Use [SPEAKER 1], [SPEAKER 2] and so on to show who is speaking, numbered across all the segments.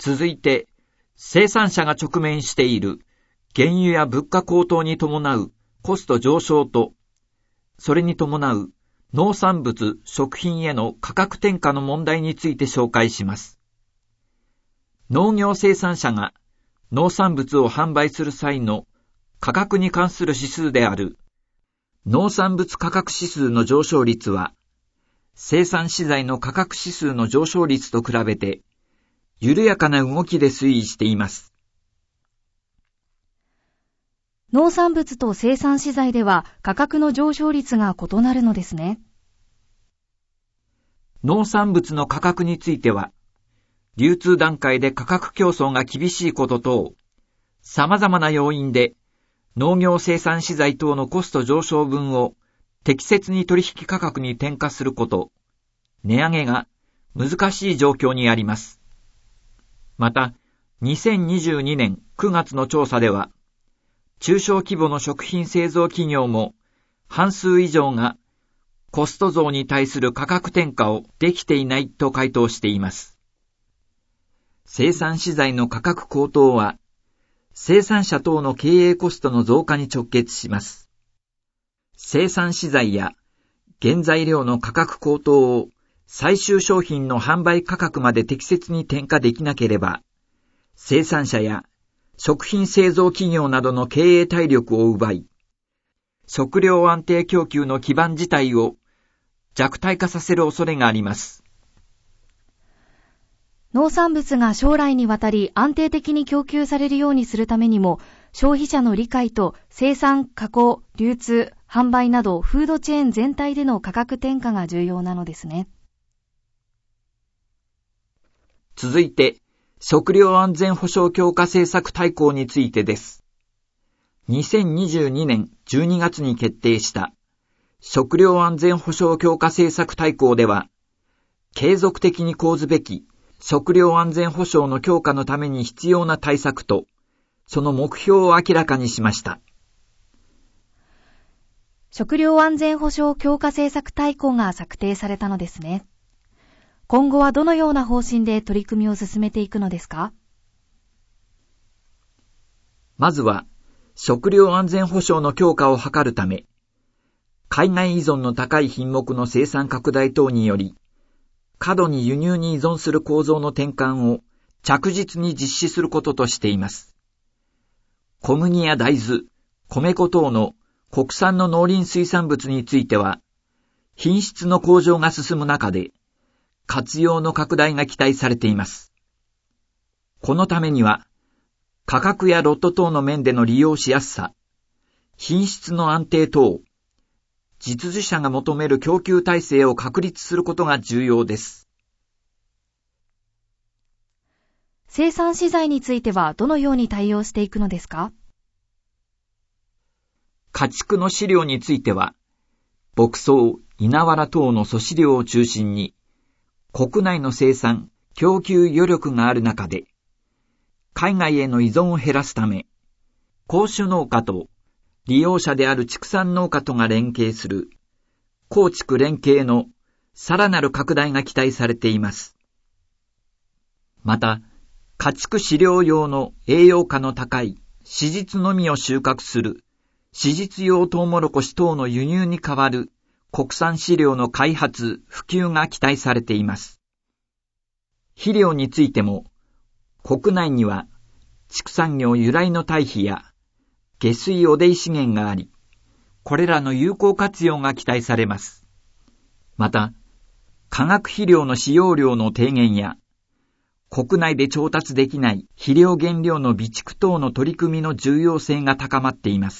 [SPEAKER 1] 続いて、生産者が直面している原油や物価高騰に伴うコスト上昇と、それに伴う農産物・食品への価格転嫁の問題について紹介します。農業生産者が農産物を販売する際の価格に関する指数である農産物価格指数の上昇率は、生産資材の価格指数の上昇率と比べて、緩やかな動きで推移しています。
[SPEAKER 2] 農産物と生産資材では価格の上昇率が異なるのですね。
[SPEAKER 1] 農産物の価格については、流通段階で価格競争が厳しいこと等、様々な要因で農業生産資材等のコスト上昇分を適切に取引価格に転嫁すること、値上げが難しい状況にあります。また、2022年9月の調査では、中小規模の食品製造企業も半数以上がコスト増に対する価格転嫁をできていないと回答しています。生産資材の価格高騰は生産者等の経営コストの増加に直結します。生産資材や原材料の価格高騰を最終商品の販売価格まで適切に転嫁できなければ、生産者や食品製造企業などの経営体力を奪い、食料安定供給の基盤自体を弱体化させる恐れがあります。
[SPEAKER 2] 農産物が将来にわたり安定的に供給されるようにするためにも、消費者の理解と生産、加工、流通、販売などフードチェーン全体での価格転嫁が重要なのですね。
[SPEAKER 1] 続いて、食料安全保障強化政策大綱についてです。2022年12月に決定した食料安全保障強化政策大綱では、継続的に講ずべき食料安全保障の強化のために必要な対策と、その目標を明らかにしました。
[SPEAKER 2] 食料安全保障強化政策大綱が策定されたのですね。今後はどのような方針で取り組みを進めていくのですか？
[SPEAKER 1] まずは、食料安全保障の強化を図るため、海外依存の高い品目の生産拡大等により、過度に輸入に依存する構造の転換を着実に実施することとしています。小麦や大豆、米粉等の国産の農林水産物については、品質の向上が進む中で、活用の拡大が期待されています。このためには、価格やロット等の面での利用しやすさ、品質の安定等、実需者が求める供給体制を確立することが重要です。
[SPEAKER 2] 生産資材についてはどのように対応していくのですか？
[SPEAKER 1] 家畜の飼料については、牧草、稲わら等の粗飼料を中心に、国内の生産、供給余力がある中で、海外への依存を減らすため、耕種農家と利用者である畜産農家とが連携する、耕畜連携のさらなる拡大が期待されています。また、家畜飼料用の栄養価の高い子実のみを収穫する、子実用トウモロコシ等の輸入に代わる国産飼料の開発・普及が期待されています。肥料についても、国内には畜産業由来の堆肥や下水汚泥資源があり、これらの有効活用が期待されます。また、化学肥料の使用量の低減や、国内で調達できない肥料原料の備蓄等の取り組みの重要性が高まっています。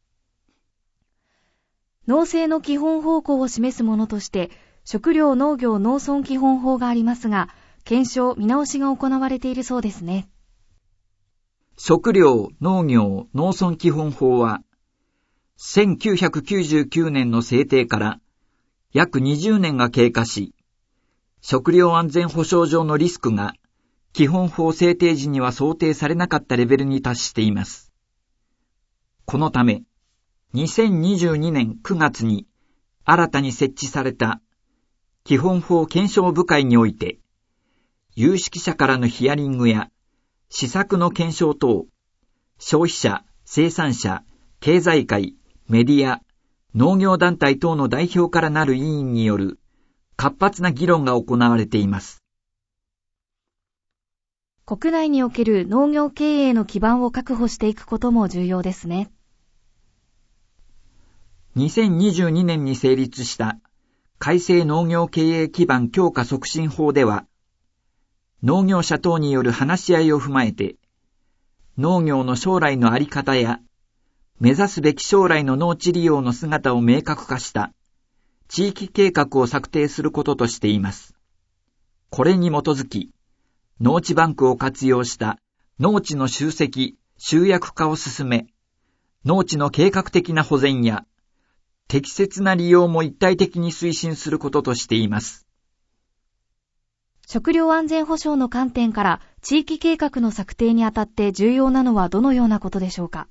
[SPEAKER 2] 農政の基本方向を示すものとして、食料農業農村基本法がありますが、検証・見直しが行われているそうですね。
[SPEAKER 1] 食料農業農村基本法は、1999年の制定から約20年が経過し、食料安全保障上のリスクが基本法制定時には想定されなかったレベルに達しています。このため、2022年9月に新たに設置された基本法検証部会において、 有識者からのヒアリングや施策の検証等、消費者、生産者、経済界、メディア、農業団体等の代表からなる委員による活発な議論が行われています。
[SPEAKER 2] 国内における農業経営の基盤を確保していくことも重要ですね。
[SPEAKER 1] 2022年に成立した改正農業経営基盤強化促進法では、農業者等による話し合いを踏まえて、農業の将来の在り方や、目指すべき将来の農地利用の姿を明確化した地域計画を策定することとしています。これに基づき、農地バンクを活用した農地の集積・集約化を進め、農地の計画的な保全や適切な利用も一体的に推進することとしています。
[SPEAKER 2] 食料安全保障の観点から地域計画の策定にあたって重要なのはどのようなことでしょうか。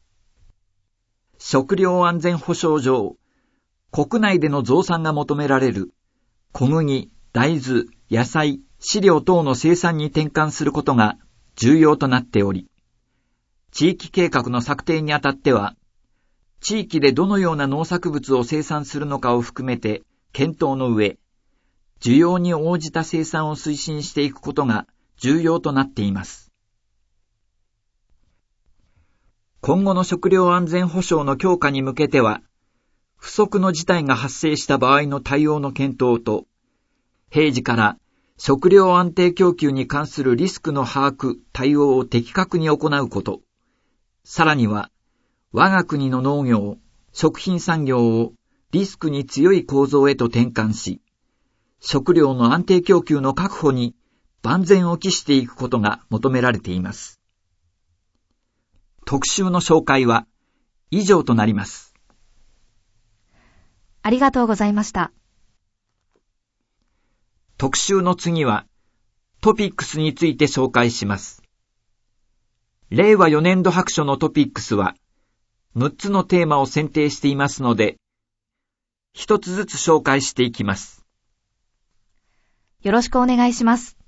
[SPEAKER 1] 食料安全保障上、国内での増産が求められる小麦、大豆、野菜、飼料等の生産に転換することが重要となっており、地域計画の策定にあたっては、地域でどのような農作物を生産するのかを含めて検討の上、需要に応じた生産を推進していくことが重要となっています。今後の食料安全保障の強化に向けては、不測の事態が発生した場合の対応の検討と、平時から食料安定供給に関するリスクの把握・対応を的確に行うこと、さらには、我が国の農業・食品産業をリスクに強い構造へと転換し、食料の安定供給の確保に万全を期していくことが求められています。特集の紹介は以上となります。
[SPEAKER 2] ありがとうございました。
[SPEAKER 1] 特集の次はトピックスについて紹介します。令和4年度白書のトピックスは6つのテーマを選定していますので、一つずつ紹介していきます。
[SPEAKER 2] よろしくお願いします。